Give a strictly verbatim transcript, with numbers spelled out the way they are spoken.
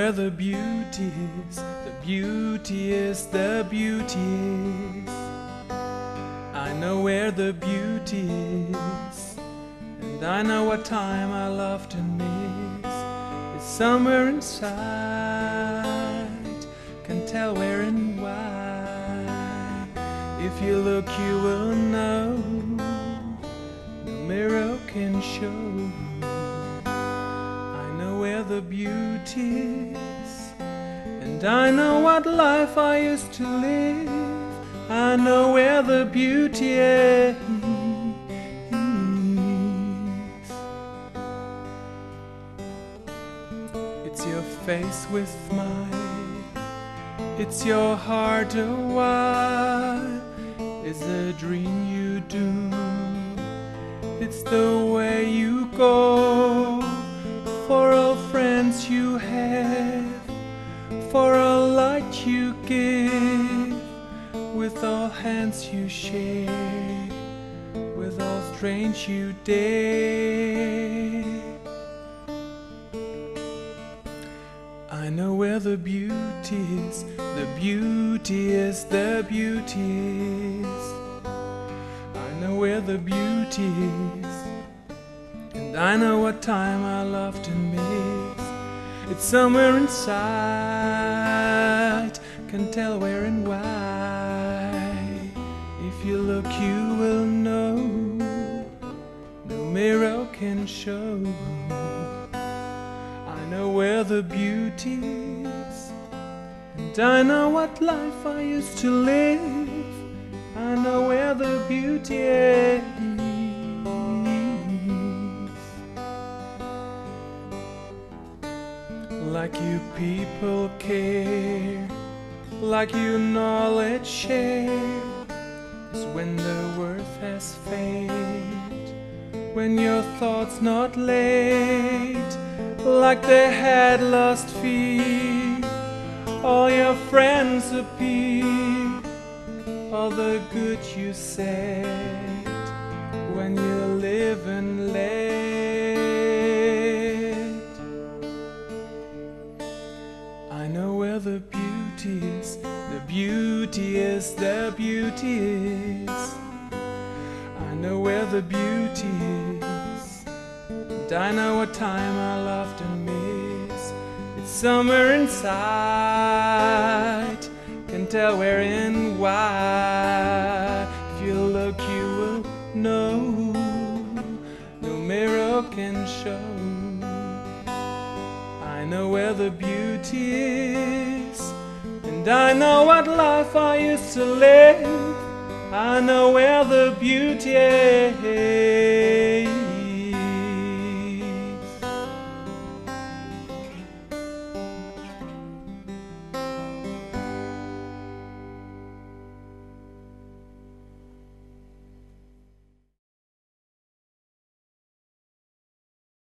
where the beauty is, the beauty is, the beauty is. I know where the beauty is, and I know what time I loved and missed. It's somewhere inside, can tell where and why. If you look you will know, no mirror can show. I know where the beauty is, and I know what life I used to live. I know where the beauty is. It's your face with mine, it's your heart a while, it's a dream you do, it's the way you go, for all friends you have, for all light you give, with all hands you share, with all strange you dare. I know where the beauty is, the beauty is, the beauty is. I know where the beauty is, and I know what time I loved and missed. It's somewhere inside, can tell where and why. If you look you will know, no mirror can show. I know where the beauty is, and I know what life I used to live. I know where the beauty is. Like you people care, like you knowledge share, is when the worth has faded, when your thoughts not laid, like they had lost feet, all your friends appear, all the good you said, when you live and let. I know where the beauty is, the beauty is, the beauty is. I know where the beauty is, and I know what time I loved and missed. It's somewhere inside, can tell where and why. If you look you will know, no mirror can show. I know where the beauty is, and I know what life I used to live. I know where the beauty is.